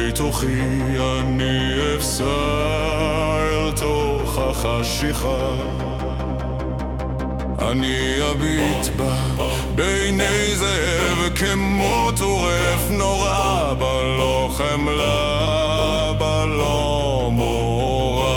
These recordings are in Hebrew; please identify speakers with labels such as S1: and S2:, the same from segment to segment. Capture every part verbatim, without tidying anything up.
S1: בתוכי אני אפסע אל תוך החשיכה, אני אביט בה בעיני זאב כמו טורף נורא, בלא חמלה בלא מורא.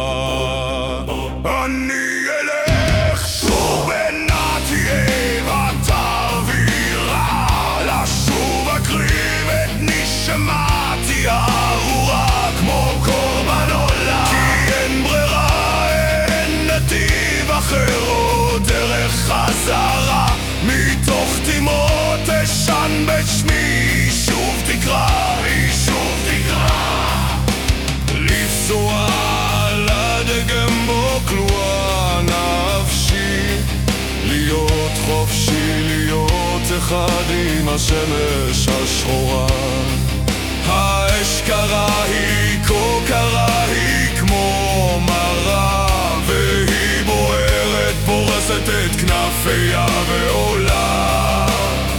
S1: אני אלך שוב בנתי אבטר וירא, לשוב אקריב את נשמתי הארורה כמו קורבן עולה, כי אין ברירה, אין נתיב אחר או דרך חזרה. מתוך תימות אשן בשמי שוב תקרא, שוב תקרא, לפסוע על הדגם בו כלואה נפשי, להיות חופשי, להיות אחד עם השמש השחורה. האש קרה היא, כה קרה היא כמו מרה, והיא בוערת פורסת את כנפיה ועוד